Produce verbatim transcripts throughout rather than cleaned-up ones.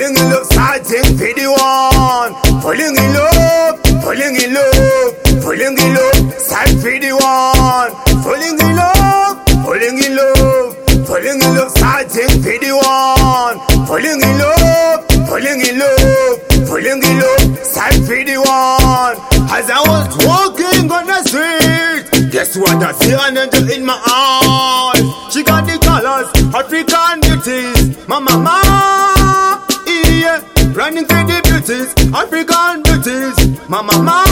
falling in love, starting for the one. Falling in love, falling in love, falling in love, start for the one. Falling in love, falling in love, falling in love, starting for the one. Falling in love, falling in love, falling in love, start for the one. As I was walking on the street, guess what I see an angel in my eyes? She got the colors, African beauties. My mama, yeah, running through the beauties, African beauties. My mama,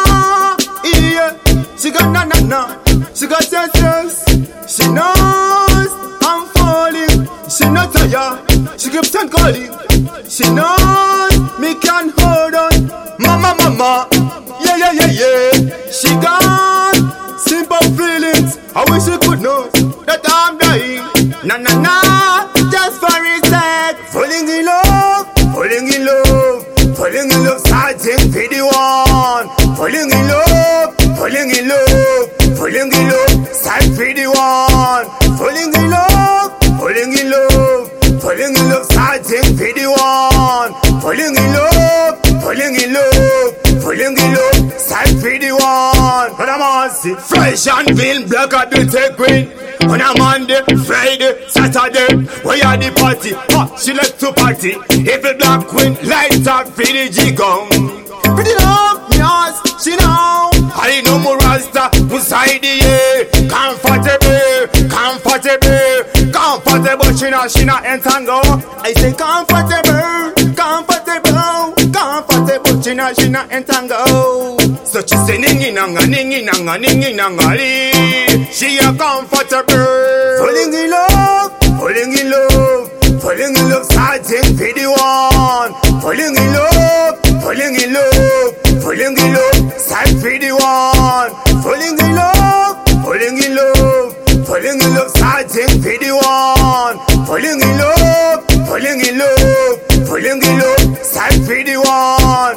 yeah, she got na na na, she got sisters. She knows I'm falling, she not tired, she keeps on calling. She knows me can hold on. Mama, mama, yeah, yeah, yeah, yeah. She got simple feelings. I wish she could know that I'm dying. Na na na, just for his sake. Falling in love, falling in love, falling in love, starting for the one. Falling in love, falling in love, falling in love, start for the one. Falling in love, falling in love, falling in love, starting for the one. Falling in love, falling in love, falling in love, start for the one. When I'm on see fresh and feel black at the take queen. On a Monday, Friday, Saturday, we are the party. Oh, she left to party. If the black queen lights up for the G-Gong. Pretty love, yes, she know. I know more Rasta, beside the air. Comfortable, comfortable, comfortable. She not, she not entangle. I say comfortable, comfortable, comfortable. She not, she not entangle. So she say ningy nanga, ningy nanga, ningy nanga lee. She a comfortable. Falling in love, falling in love, falling in love, starting for the one. Falling in love, falling in love, falling in love, start for the one. Falling in love, falling in love, falling in love, starting for the one. Falling in love, falling in love, falling in love, start for the one.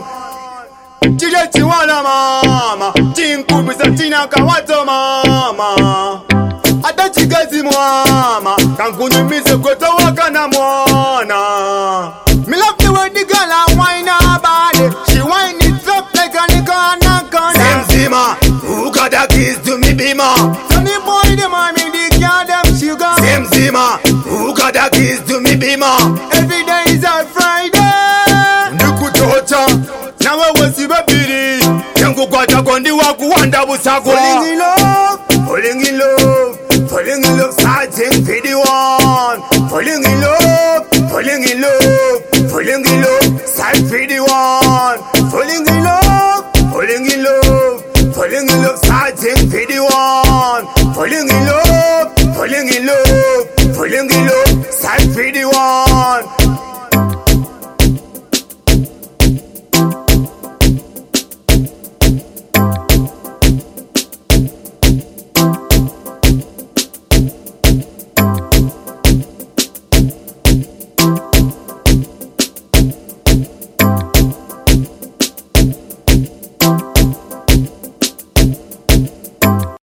Chile chiwana mama, chinkubisa china kawato mama. Ata chigazi mama, kankunyumize kweto wakana mwana. Me love the way the girl a whine her body. She whine it up like a corner corner. Same Zima, who got the keys to me bima? Tell me boy them I mean the girl them sugar. Same Zima, who got the keys to me bima? Every day is a Friday. Nikutocha, now I was you a pity. Yangu kwa chakondi waku wanda busagwa. Falling in love, falling in love, falling in love, starting for the one. Falling in love, falling in love, falling in love, start for the one. Falling in love, falling in love, falling in love, starting for the one. Falling in love, falling in love, falling in love, start for the one.